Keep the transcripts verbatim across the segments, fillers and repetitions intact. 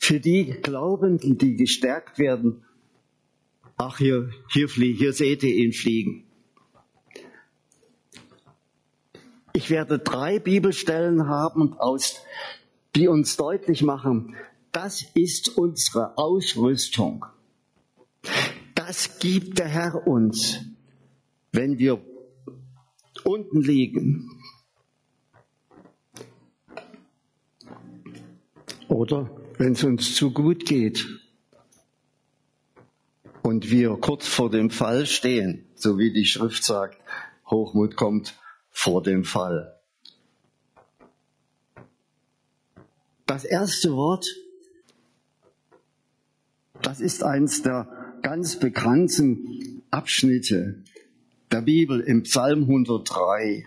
Für die Glaubenden, die gestärkt werden, ach, hier, hier, flie- hier seht ihr ihn fliegen. Ich werde drei Bibelstellen haben, aus, die uns deutlich machen, das ist unsere Ausrüstung. Das gibt der Herr uns, wenn wir unten liegen. Oder wenn es uns zu gut geht und wir kurz vor dem Fall stehen, so wie die Schrift sagt, Hochmut kommt vor dem Fall. Das erste Wort, das ist eins der ganz bekannten Abschnitte der Bibel im Psalm hundertdrei.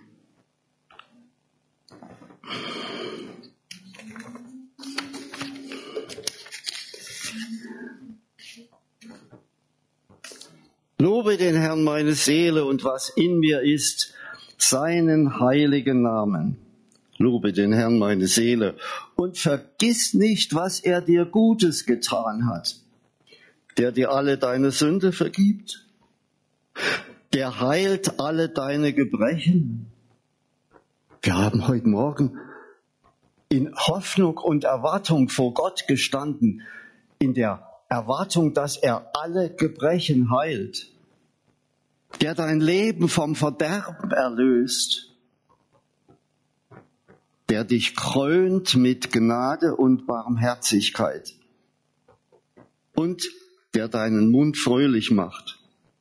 Lobe den Herrn meine Seele und was in mir ist, seinen heiligen Namen. Lobe den Herrn meine Seele und vergiss nicht, was er dir Gutes getan hat, der dir alle deine Sünde vergibt, der heilt alle deine Gebrechen. Wir haben heute Morgen in Hoffnung und Erwartung vor Gott gestanden, in der Erwartung, dass er alle Gebrechen heilt, der dein Leben vom Verderben erlöst, der dich krönt mit Gnade und Barmherzigkeit und der deinen Mund fröhlich macht.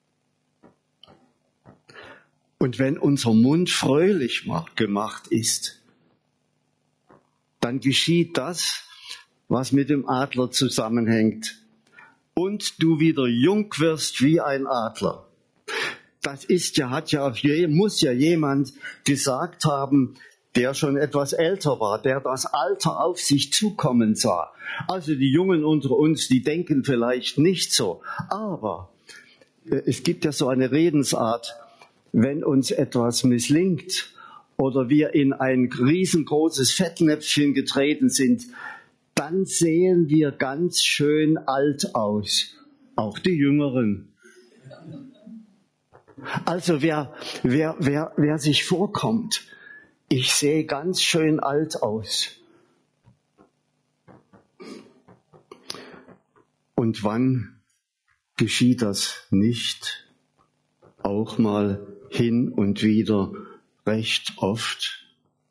Und wenn unser Mund fröhlich gemacht ist, dann geschieht das, was mit dem Adler zusammenhängt. Und du wieder jung wirst wie ein Adler. Das ist ja, hat ja, muss ja jemand gesagt haben, der schon etwas älter war, der das Alter auf sich zukommen sah. Also die Jungen unter uns, die denken vielleicht nicht so. Aber es gibt ja so eine Redensart, wenn uns etwas misslingt oder wir in ein riesengroßes Fettnäpfchen getreten sind, dann sehen wir ganz schön alt aus. Auch die Jüngeren. Also wer, wer, wer, wer sich vorkommt, ich sehe ganz schön alt aus. Und wann geschieht das nicht? Auch mal hin und wieder recht oft.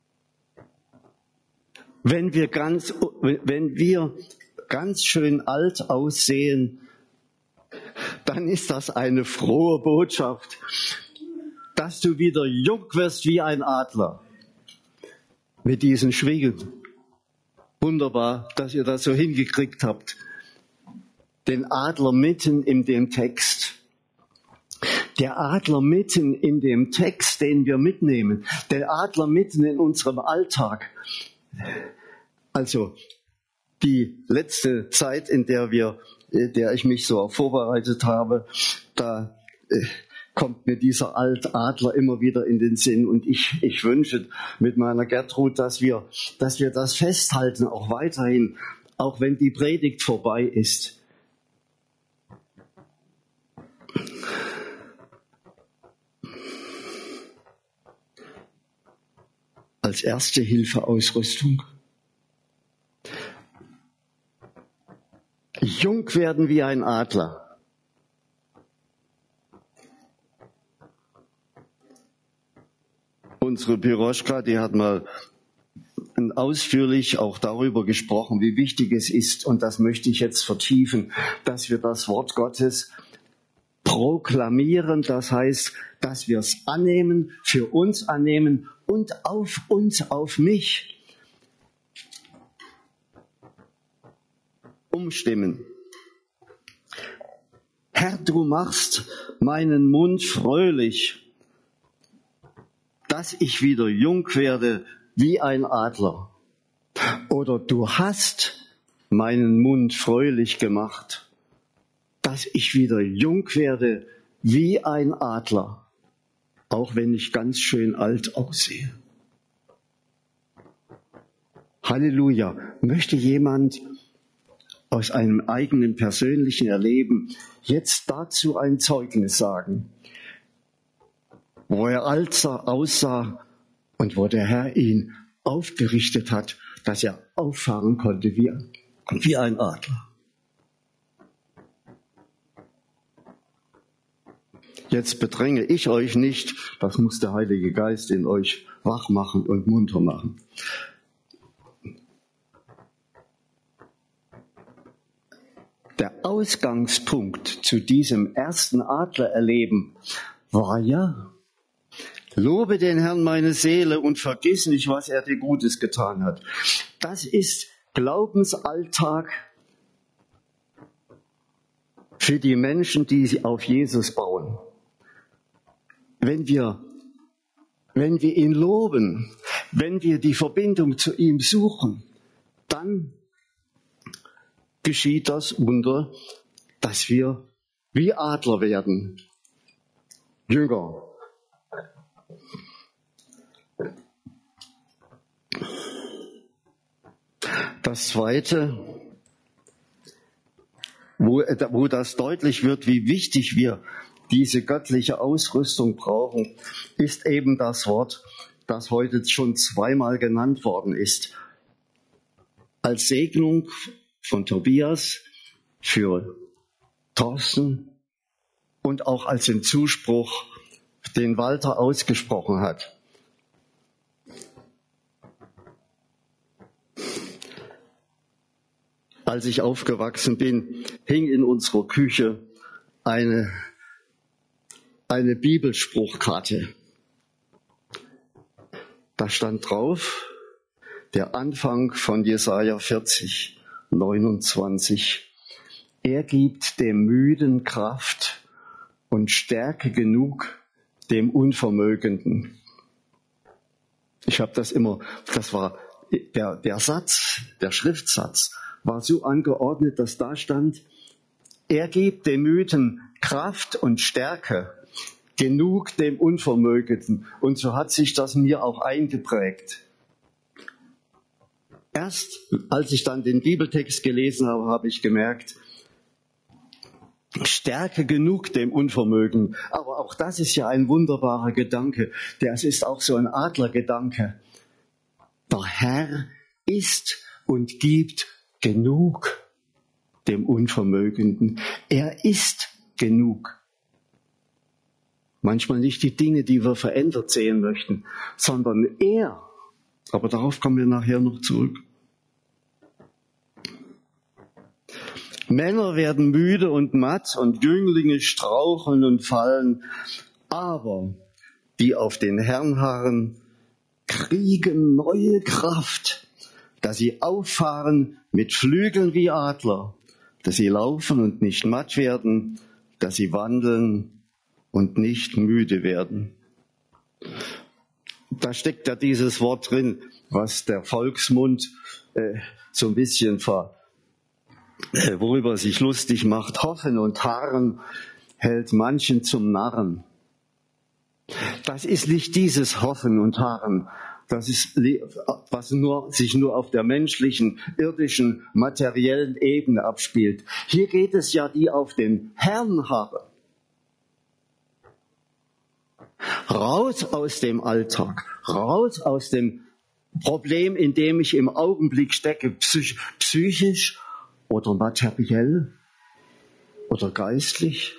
Wenn wir ganz, wenn wir ganz schön alt aussehen, dann ist das eine frohe Botschaft, dass du wieder jung wirst wie ein Adler. Mit diesen Schwingen. Wunderbar, dass ihr das so hingekriegt habt. Den Adler mitten in dem Text. Der Adler mitten in dem Text, den wir mitnehmen. Der Adler mitten in unserem Alltag. Also die letzte Zeit, in der wir, der ich mich so vorbereitet habe, da äh, kommt mir dieser Altadler immer wieder in den Sinn. Und ich, ich wünsche mit meiner Gertrud, dass wir, dass wir das festhalten, auch weiterhin, auch wenn die Predigt vorbei ist. Als erste Hilfeausrüstung. Jung werden wie ein Adler. Unsere Piroschka, die hat mal ausführlich auch darüber gesprochen, wie wichtig es ist, und das möchte ich jetzt vertiefen, dass wir das Wort Gottes proklamieren, das heißt, dass wir es annehmen, für uns annehmen und auf uns, auf mich umstimmen. Herr, du machst meinen Mund fröhlich, dass ich wieder jung werde wie ein Adler. Oder du hast meinen Mund fröhlich gemacht, dass ich wieder jung werde wie ein Adler, auch wenn ich ganz schön alt aussehe. Halleluja. Möchte jemand aus einem eigenen persönlichen Erleben jetzt dazu ein Zeugnis sagen, wo er alt aussah und wo der Herr ihn aufgerichtet hat, dass er auffahren konnte wie, wie ein Adler. Jetzt bedränge ich euch nicht, das muss der Heilige Geist in euch wach machen und munter machen. Der Ausgangspunkt zu diesem ersten Adlererleben war ja: Lobe den Herrn meine Seele und vergiss nicht, was er dir Gutes getan hat. Das ist Glaubensalltag für die Menschen, die auf Jesus bauen. Wenn wir, wenn wir ihn loben, wenn wir die Verbindung zu ihm suchen, dann geschieht das Wunder, dass wir wie Adler werden, Jünger. Das Zweite, wo, wo das deutlich wird, wie wichtig wir diese göttliche Ausrüstung brauchen, ist eben das Wort, das heute schon zweimal genannt worden ist. Als Segnung von Tobias für Thorsten und auch als den Zuspruch, den Walter ausgesprochen hat. Als ich aufgewachsen bin, hing in unserer Küche eine, eine Bibelspruchkarte. Da stand drauf der Anfang von Jesaja vierzig, neunundzwanzig. Er gibt dem Müden Kraft und Stärke genug dem Unvermögenden. Ich habe das immer, das war der, der Satz, der Schriftsatz war so angeordnet, dass da stand: Er gibt dem Müden Kraft und Stärke genug dem Unvermögenden. Und so hat sich das mir auch eingeprägt. Erst als ich dann den Bibeltext gelesen habe, habe ich gemerkt, Stärke genug dem Unvermögen. Aber auch das ist ja ein wunderbarer Gedanke. Das ist auch so ein Adlergedanke. Der Herr ist und gibt genug dem Unvermögenden. Er ist genug. Manchmal nicht die Dinge, die wir verändert sehen möchten, sondern er. Aber darauf kommen wir nachher noch zurück. Männer werden müde und matt und Jünglinge straucheln und fallen, aber die auf den Herrn harren, kriegen neue Kraft, dass sie auffahren mit Flügeln wie Adler, dass sie laufen und nicht matt werden, dass sie wandeln und nicht müde werden. Da steckt ja dieses Wort drin, was der Volksmund äh, so ein bisschen ver, äh, worüber sich lustig macht. Hoffen und harren hält manchen zum Narren. Das ist nicht dieses Hoffen und Harren, das ist, was nur, sich nur auf der menschlichen, irdischen, materiellen Ebene abspielt. Hier geht es ja die auf den Herrn harren. Raus aus dem Alltag, raus aus dem Problem, in dem ich im Augenblick stecke, psych- psychisch oder materiell oder geistlich.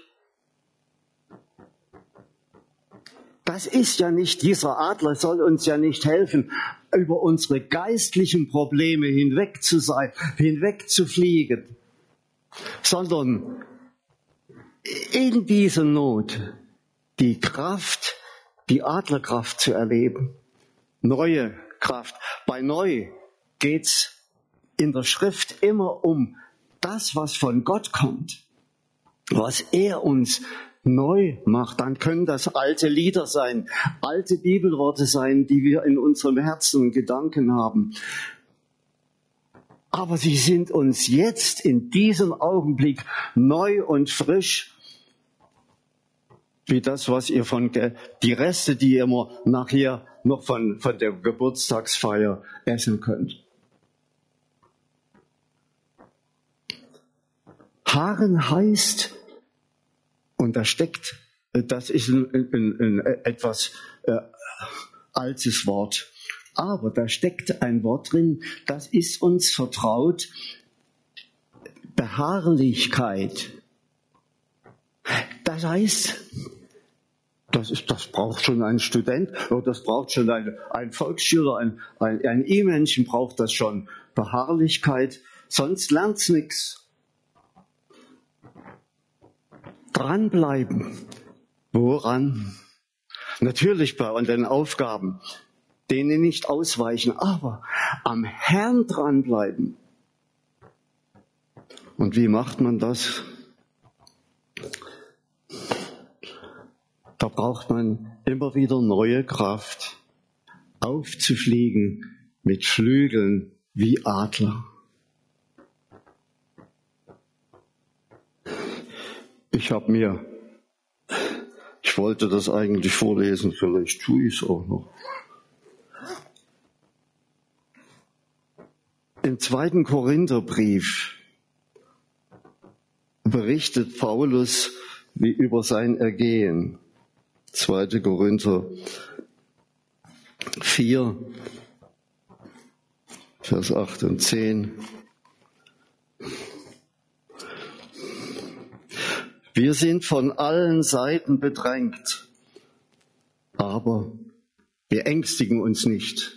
Das ist ja nicht, dieser Adler soll uns ja nicht helfen, über unsere geistlichen Probleme hinweg zu sein, hinweg zu fliegen, sondern in dieser Not die Kraft, die Adlerkraft zu erleben. Neue Kraft. Bei neu geht's in der Schrift immer um das, was von Gott kommt, was er uns neu macht. Dann können das alte Lieder sein, alte Bibelworte sein, die wir in unserem Herzen und Gedanken haben. Aber sie sind uns jetzt in diesem Augenblick neu und frisch, wie das, was ihr von, die Reste, die ihr immer nachher noch von, von der Geburtstagsfeier essen könnt. Beharren heißt, und da steckt, das ist ein, ein, ein etwas äh, altes Wort, aber da steckt ein Wort drin, das ist uns vertraut, Beharrlichkeit. Das heißt, das, ist, das braucht schon ein Student, oder das braucht schon ein, ein Volksschüler, ein, ein, ein E-Menschen braucht das schon. Beharrlichkeit, sonst lernt's nichts. Dranbleiben. Woran? Natürlich bei den Aufgaben, denen nicht ausweichen, aber am Herrn dranbleiben. Und wie macht man das? Da braucht man immer wieder neue Kraft, aufzufliegen mit Flügeln wie Adler. Ich habe mir, ich wollte das eigentlich vorlesen, vielleicht tue ich es auch noch. Im zweiten Korintherbrief berichtet Paulus wie über sein Ergehen. zweiter Korinther vier, Vers acht und zehn. Wir sind von allen Seiten bedrängt, aber wir ängstigen uns nicht.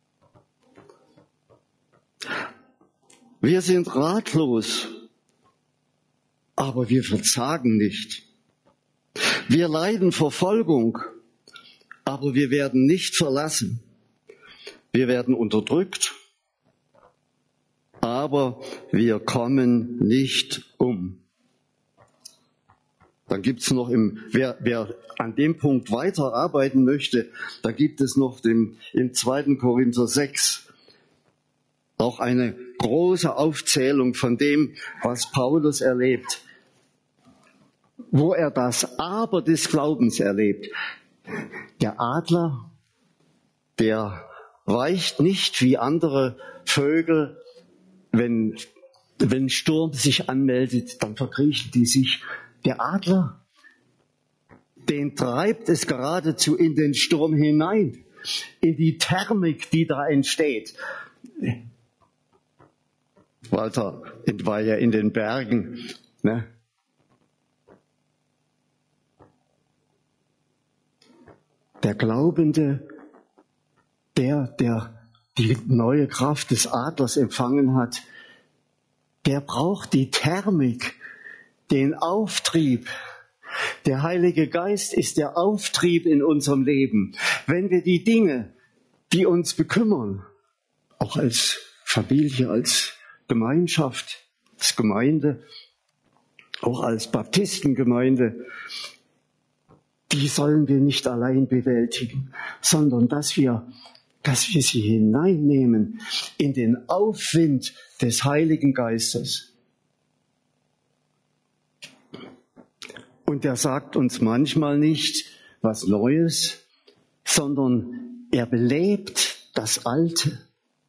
Wir sind ratlos, aber wir verzagen nicht. Wir leiden Verfolgung, aber wir werden nicht verlassen. Wir werden unterdrückt, aber wir kommen nicht um. Dann gibt's noch im, wer, wer an dem Punkt weiterarbeiten möchte, da gibt es noch dem, im zweiten Korinther sechs auch eine große Aufzählung von dem, was Paulus erlebt, wo er das Aber des Glaubens erlebt. Der Adler, der weicht nicht wie andere Vögel, wenn, wenn Sturm sich anmeldet, dann verkriechen die sich. Der Adler, den treibt es geradezu in den Sturm hinein, in die Thermik, die da entsteht. Walter war ja in den Bergen, ne? Der Glaubende, der, der die neue Kraft des Adlers empfangen hat, der braucht die Thermik, den Auftrieb. Der Heilige Geist ist der Auftrieb in unserem Leben. Wenn wir die Dinge, die uns bekümmern, auch als Familie, als Gemeinschaft, als Gemeinde, auch als Baptistengemeinde, die sollen wir nicht allein bewältigen, sondern dass wir, dass wir sie hineinnehmen in den Aufwind des Heiligen Geistes. Und er sagt uns manchmal nicht was Neues, sondern er belebt das Alte.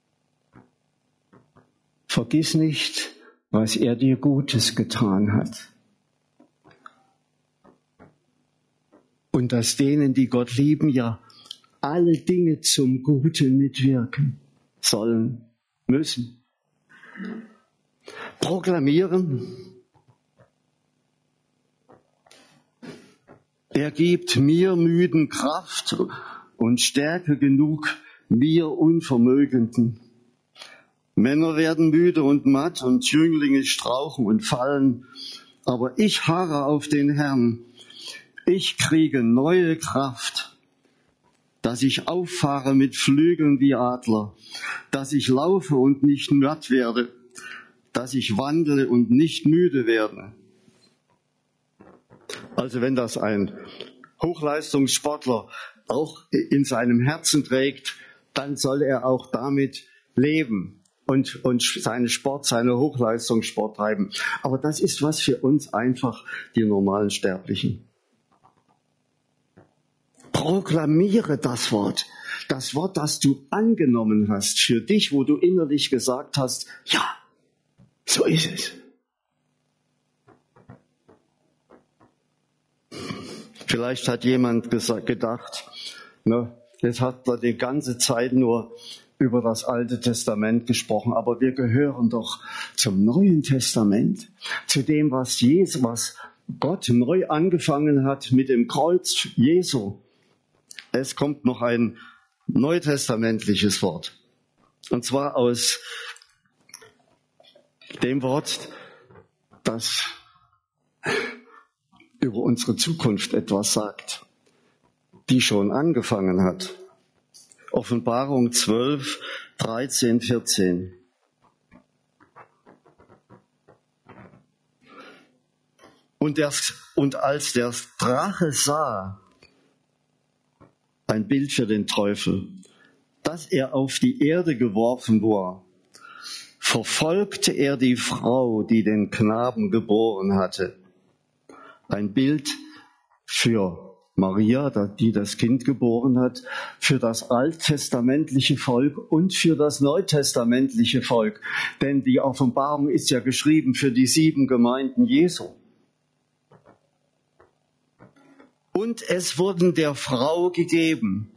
Vergiss nicht, was er dir Gutes getan hat. Und dass denen, die Gott lieben, ja alle Dinge zum Guten mitwirken sollen, müssen. Proklamieren. Er gibt mir müden Kraft und Stärke genug mir Unvermögenden. Männer werden müde und matt und Jünglinge strauchen und fallen, aber ich harre auf den Herrn. Ich kriege neue Kraft, dass ich auffahre mit Flügeln wie Adler, dass ich laufe und nicht matt werde, dass ich wandle und nicht müde werde. Also wenn das ein Hochleistungssportler auch in seinem Herzen trägt, dann soll er auch damit leben und, und seinen Sport, seine Hochleistungssport treiben. Aber das ist was für uns einfach, die normalen Sterblichen. Proklamiere das Wort. Das Wort, das du angenommen hast für dich, wo du innerlich gesagt hast, ja, so ist es. Vielleicht hat jemand gesagt, gedacht, ne, jetzt hat er die ganze Zeit nur über das Alte Testament gesprochen, aber wir gehören doch zum Neuen Testament, zu dem, was Jesus, was Gott neu angefangen hat mit dem Kreuz Jesu. Es kommt noch ein neutestamentliches Wort, und zwar aus dem Wort, das über unsere Zukunft etwas sagt, die schon angefangen hat. Offenbarung zwölf, dreizehn, vierzehn. Und, der, und als der Drache sah, ein Bild für den Teufel, dass er auf die Erde geworfen war, verfolgte er die Frau, die den Knaben geboren hatte. Ein Bild für Maria, die das Kind geboren hat, für das alttestamentliche Volk und für das neutestamentliche Volk. Denn die Offenbarung ist ja geschrieben für die sieben Gemeinden Jesu. Und es wurden der Frau gegeben.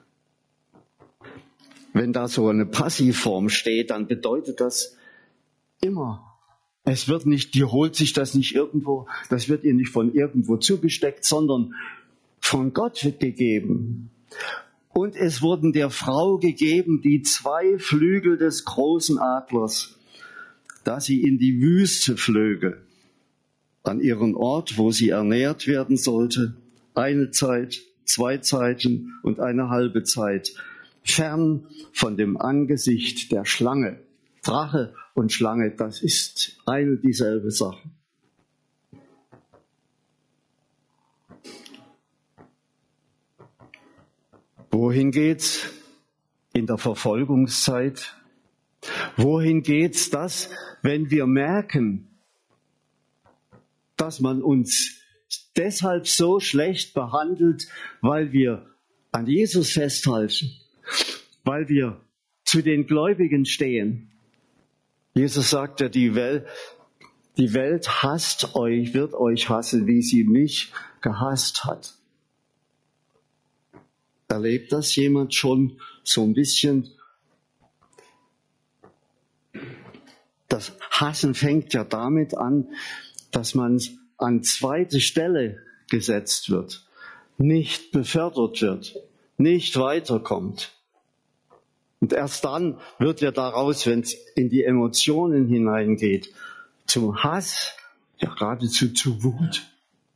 Wenn da so eine Passivform steht, dann bedeutet das immer. Es wird nicht, die holt sich das nicht irgendwo, das wird ihr nicht von irgendwo zugesteckt, sondern von Gott wird gegeben. Und es wurden der Frau gegeben die zwei Flügel des großen Adlers, dass sie in die Wüste flöge, an ihren Ort, wo sie ernährt werden sollte, eine Zeit, zwei Zeiten und eine halbe Zeit, fern von dem Angesicht der Schlange. Drache und Schlange, das ist eine dieselbe Sache. Wohin geht's in der Verfolgungszeit? Wohin geht's das, wenn wir merken, dass man uns deshalb so schlecht behandelt, weil wir an Jesus festhalten, weil wir zu den Gläubigen stehen? Jesus sagt ja, die Welt, die Welt hasst euch, wird euch hassen, wie sie mich gehasst hat. Erlebt das jemand schon so ein bisschen? Das Hassen fängt ja damit an, dass man an zweite Stelle gesetzt wird, nicht befördert wird, nicht weiterkommt. Und erst dann wird ja daraus, wenn es in die Emotionen hineingeht, zum Hass, ja geradezu zu Wut.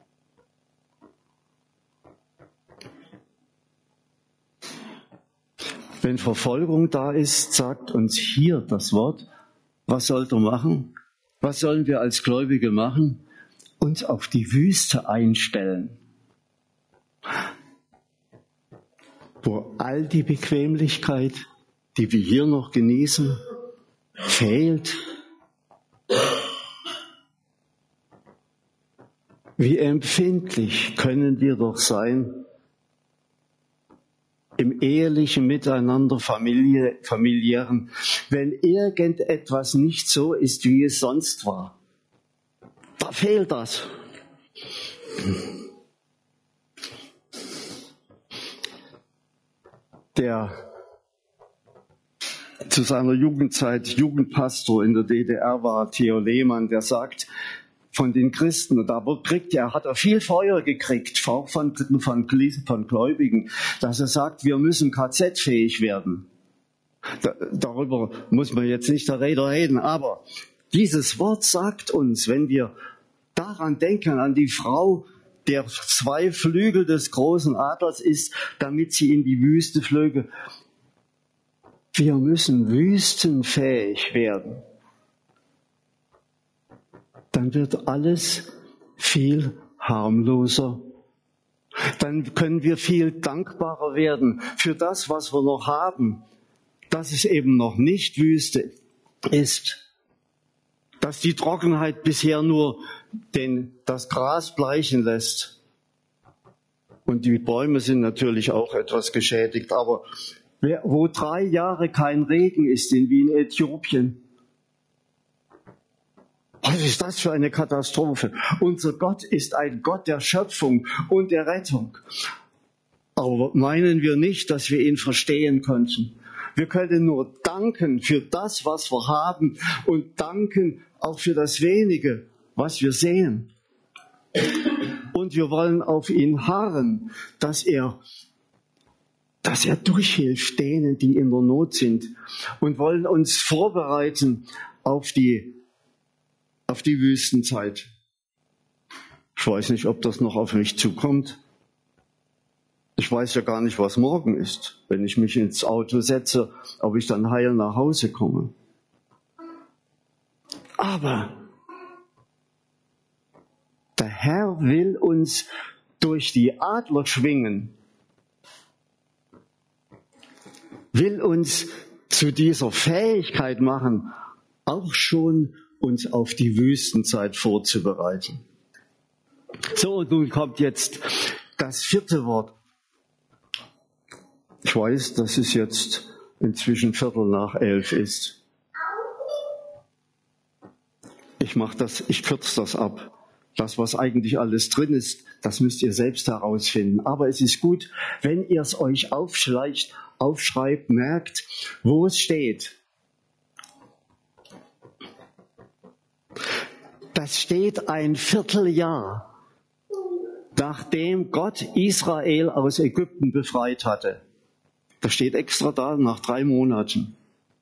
Wenn Verfolgung da ist, sagt uns hier das Wort, was sollt ihr machen? Was sollen wir als Gläubige machen? Uns auf die Wüste einstellen, wo all die Bequemlichkeit, die wir hier noch genießen, fehlt. Wie empfindlich können wir doch sein im ehelichen Miteinander, Familie, familiären, wenn irgendetwas nicht so ist, wie es sonst war. Da fehlt das. Der zu seiner Jugendzeit Jugendpastor in der D D R war, Theo Lehmann, der sagt, von den Christen, da kriegt er, hat er viel Feuer gekriegt, auch von, von, von Gläubigen, dass er sagt, wir müssen K Z-fähig werden. Da, darüber muss man jetzt nicht der Rede reden, aber dieses Wort sagt uns, wenn wir daran denken, an die Frau, der zwei Flügel des großen Adlers ist, damit sie in die Wüste flöge. Wir müssen wüstenfähig werden. Dann wird alles viel harmloser. Dann können wir viel dankbarer werden für das, was wir noch haben, dass es eben noch nicht Wüste ist. Dass die Trockenheit bisher nur den, das Gras bleichen lässt. Und die Bäume sind natürlich auch etwas geschädigt. Aber wer, wo drei Jahre kein Regen ist, in wie in Äthiopien, Was ist das für eine Katastrophe? Unser Gott ist ein Gott der Schöpfung und der Rettung. Aber meinen wir nicht, dass wir ihn verstehen könnten. Wir können nur danken für das, was wir haben und danken auch für das Wenige, was wir sehen. Und wir wollen auf ihn harren, dass er, dass er durchhilft denen, die in der Not sind, und wollen uns vorbereiten auf die, auf die Wüstenzeit. Ich weiß nicht, ob das noch auf mich zukommt. Ich weiß ja gar nicht, was morgen ist, wenn ich mich ins Auto setze, ob ich dann heil nach Hause komme. Aber der Herr will uns durch die Adler schwingen, will uns zu dieser Fähigkeit machen, auch schon uns auf die Wüstenzeit vorzubereiten. So, und nun kommt jetzt das vierte Wort. Ich weiß, dass es jetzt inzwischen Viertel nach elf ist. Ich mache das, ich kürze das ab. Das, was eigentlich alles drin ist, das müsst ihr selbst herausfinden. Aber es ist gut, wenn ihr es euch aufschleicht, aufschreibt, merkt, wo es steht. Das steht ein Vierteljahr, nachdem Gott Israel aus Ägypten befreit hatte. Das steht extra da, nach drei Monaten.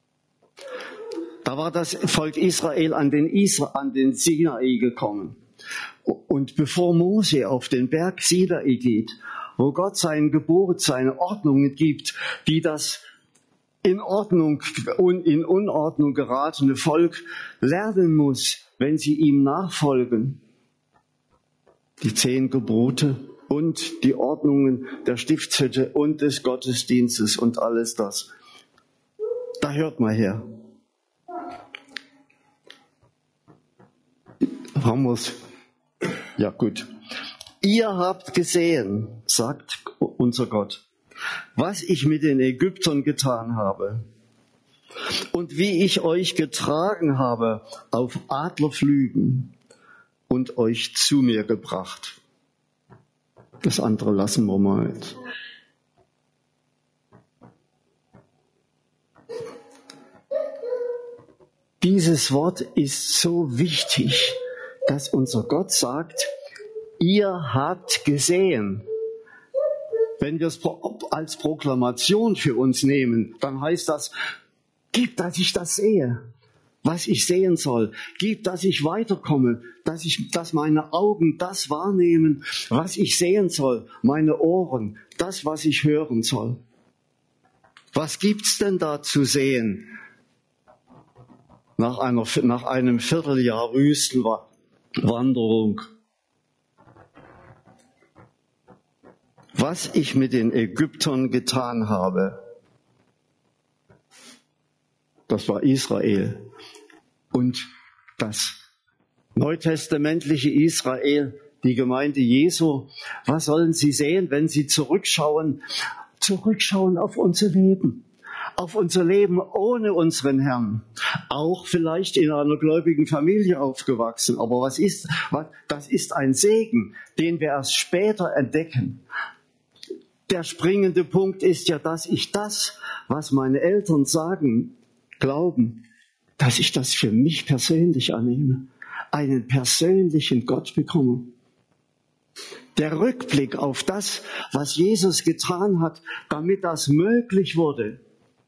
Da war das Volk Israel an den, Isra- an den Sinai gekommen. Und bevor Mose auf den Berg Sinai geht, wo Gott sein Gebot, seine Ordnungen gibt, die das in Ordnung und in Unordnung geratene Volk lernen muss, wenn sie ihm nachfolgen. Die zehn Gebote und die Ordnungen der Stiftshütte und des Gottesdienstes und alles das. Da hört mal her. Haben wir's? Ja, gut. Ihr habt gesehen, sagt unser Gott, was ich mit den Ägyptern getan habe und wie ich euch getragen habe auf Adlerflügen und euch zu mir gebracht. Das andere lassen wir mal jetzt. Dieses Wort ist so wichtig, dass unser Gott sagt, ihr habt gesehen. Wenn wir es als Proklamation für uns nehmen, dann heißt das, gib, dass ich das sehe, was ich sehen soll. Gib, dass ich weiterkomme, dass ich, dass meine Augen das wahrnehmen, was ich sehen soll, meine Ohren, das, was ich hören soll. Was gibt's denn da zu sehen? Nach einer, nach einem Vierteljahr Wüstenwanderung. Was ich mit den Ägyptern getan habe, das war Israel. Und das neutestamentliche Israel, die Gemeinde Jesu, was sollen sie sehen, wenn sie zurückschauen? Zurückschauen auf unser Leben. Auf unser Leben ohne unseren Herrn. Auch vielleicht in einer gläubigen Familie aufgewachsen. Aber was ist, was, das ist ein Segen, den wir erst später entdecken. Der springende Punkt ist ja, dass ich das, was meine Eltern sagen, glauben, dass ich das für mich persönlich annehme. Einen persönlichen Gott bekomme. Der Rückblick auf das, was Jesus getan hat, damit das möglich wurde,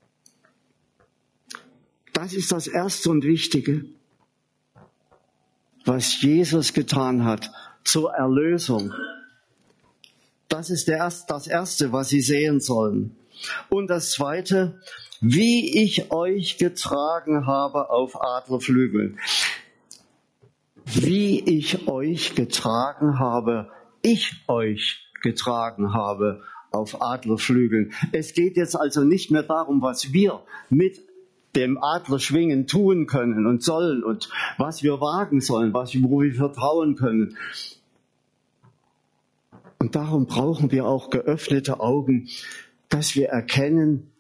das ist das Erste und Wichtige, was Jesus getan hat zur Erlösung. Das ist der Erste, das Erste, was Sie sehen sollen. Und das Zweite, wie ich euch getragen habe auf Adlerflügeln. Wie ich euch getragen habe, ich euch getragen habe auf Adlerflügeln. Es geht jetzt also nicht mehr darum, was wir mit dem Adlerschwingen tun können und sollen und was wir wagen sollen, was, wo wir vertrauen können. Und darum brauchen wir auch geöffnete Augen, dass wir erkennen,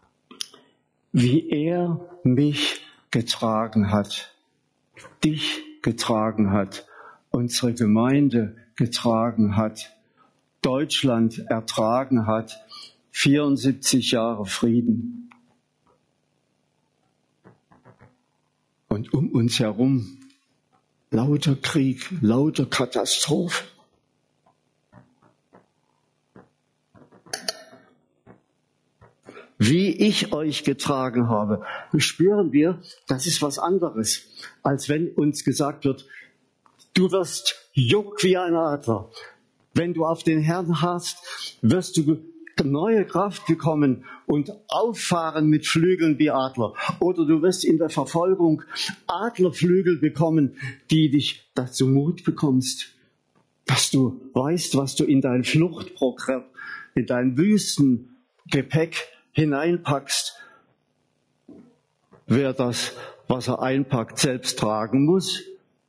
wie er mich getragen hat, dich getragen hat, unsere Gemeinde getragen hat, Deutschland ertragen hat, vierundsiebzig Jahre Frieden. Und um uns herum lauter Krieg, lauter Katastrophe. Wie ich euch getragen habe, spüren wir, das ist was anderes, als wenn uns gesagt wird, du wirst jung wie ein Adler. Wenn du auf den Herrn hast, wirst du neue Kraft bekommen und auffahren mit Flügeln wie Adler. Oder du wirst in der Verfolgung Adlerflügel bekommen, die dich dazu Mut bekommst, dass du weißt, was du in dein Fluchtprogramm, in dein Wüstengepäck hineinpackst. Wer das, was er einpackt, selbst tragen muss,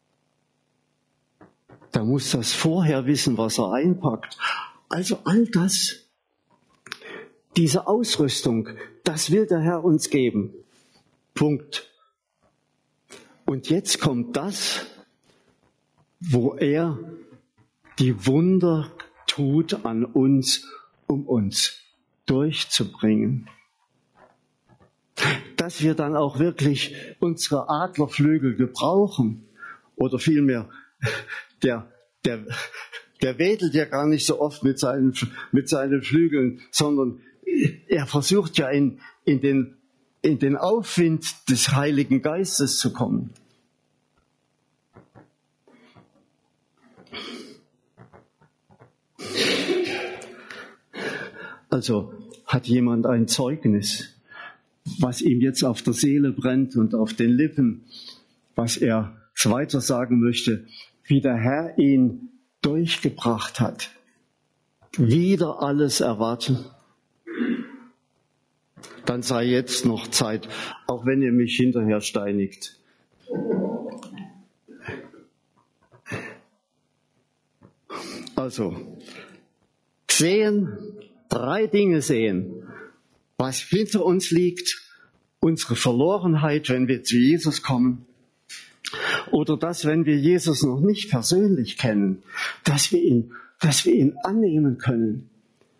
der muss das vorher wissen, was er einpackt. Also all das, diese Ausrüstung, das will der Herr uns geben. Punkt. Und jetzt kommt das, wo er die Wunder tut an uns, um uns durchzubringen. Dass wir dann auch wirklich unsere Adlerflügel gebrauchen. Oder vielmehr, der, der, der wedelt ja gar nicht so oft mit seinen, mit seinen Flügeln, sondern er versucht ja in, in, den, in den Aufwind des Heiligen Geistes zu kommen. Also hat jemand ein Zeugnis, was ihm jetzt auf der Seele brennt und auf den Lippen, was er weiter sagen möchte, wie der Herr ihn durchgebracht hat. Wieder alles erwarten. Dann sei jetzt noch Zeit, auch wenn ihr mich hinterher steinigt. Also, sehen, drei Dinge sehen, was hinter uns liegt, unsere Verlorenheit, wenn wir zu Jesus kommen, oder das, wenn wir Jesus noch nicht persönlich kennen, dass wir ihn, dass wir ihn annehmen können.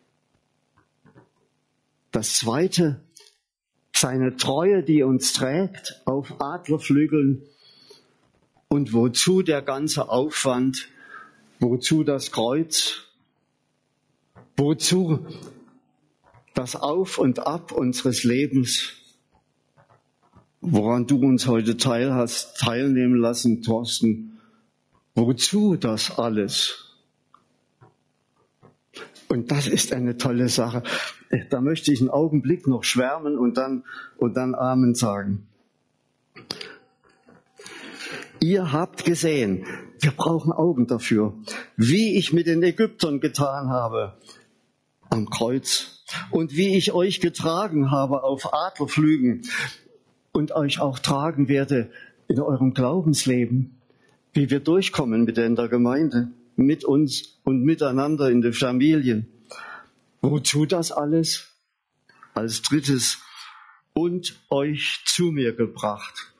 Das Zweite, seine Treue, die uns trägt auf Adlerflügeln. Und wozu der ganze Aufwand? Wozu das Kreuz? Wozu das Auf und Ab unseres Lebens? Woran du uns heute teil hast, teilnehmen lassen, Thorsten. Wozu das alles? Und das ist eine tolle Sache. Da möchte ich einen Augenblick noch schwärmen und dann, und dann Amen sagen. Ihr habt gesehen, wir brauchen Augen dafür, wie ich mit den Ägyptern getan habe am Kreuz und wie ich euch getragen habe auf Adlerflügen und euch auch tragen werde in eurem Glaubensleben, wie wir durchkommen mit in der Gemeinde, mit uns und miteinander in den Familien. Wozu das alles? Als drittes, und euch zu mir gebracht.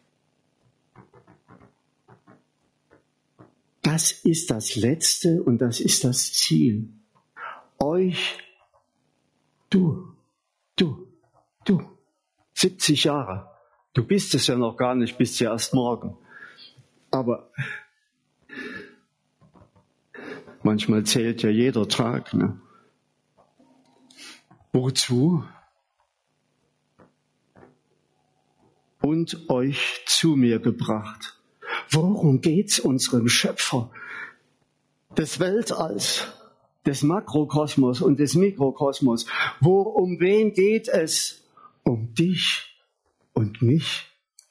Das ist das Letzte und das ist das Ziel. Euch, du, du, du, siebzig Jahre. Du bist es ja noch gar nicht, bist ja erst morgen. Aber manchmal zählt ja jeder Tag. Ne? Wozu? Und euch zu mir gebracht. Worum geht's unserem Schöpfer des Weltalls, des Makrokosmos und des Mikrokosmos? Wo, um wen geht es? Um dich und mich.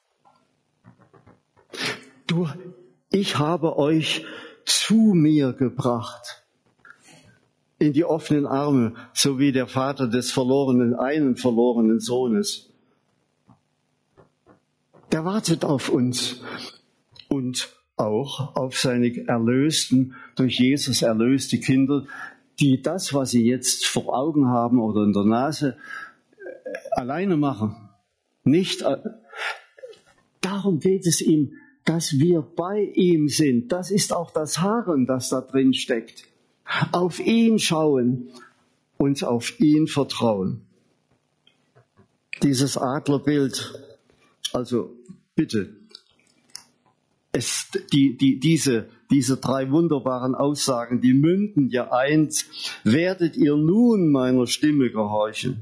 Du, ich habe euch zu mir gebracht, in die offenen Arme, so wie der Vater des verlorenen, einen verlorenen Sohnes. Der wartet auf uns und auch auf seine erlösten, durch Jesus erlöste Kinder, die das, was sie jetzt vor Augen haben oder in der Nase, alleine machen. Nicht, darum geht es ihm, dass wir bei ihm sind. Das ist auch das Harren, das da drin steckt. Auf ihn schauen, uns auf ihn vertrauen. Dieses Adlerbild, also bitte, es, die, die, diese, diese drei wunderbaren Aussagen, die münden ja eins: Werdet ihr nun meiner Stimme gehorchen?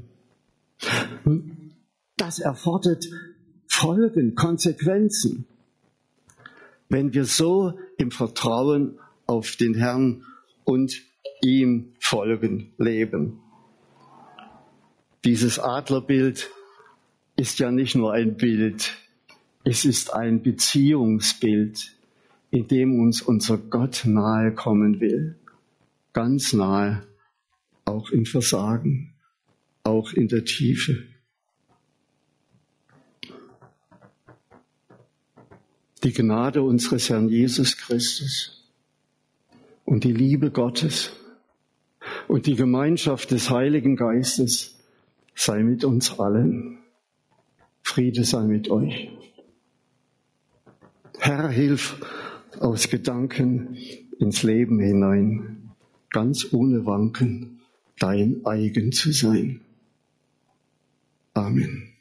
Das erfordert Folgen, Konsequenzen. Wenn wir so im Vertrauen auf den Herrn und ihm folgen leben. Dieses Adlerbild ist ja nicht nur ein Bild, es ist ein Beziehungsbild, in dem uns unser Gott nahe kommen will. Ganz nahe, auch im Versagen, auch in der Tiefe. Die Gnade unseres Herrn Jesus Christus und die Liebe Gottes und die Gemeinschaft des Heiligen Geistes sei mit uns allen. Friede sei mit euch. Herr, hilf aus Gedanken ins Leben hinein, ganz ohne Wanken dein eigen zu sein. Amen.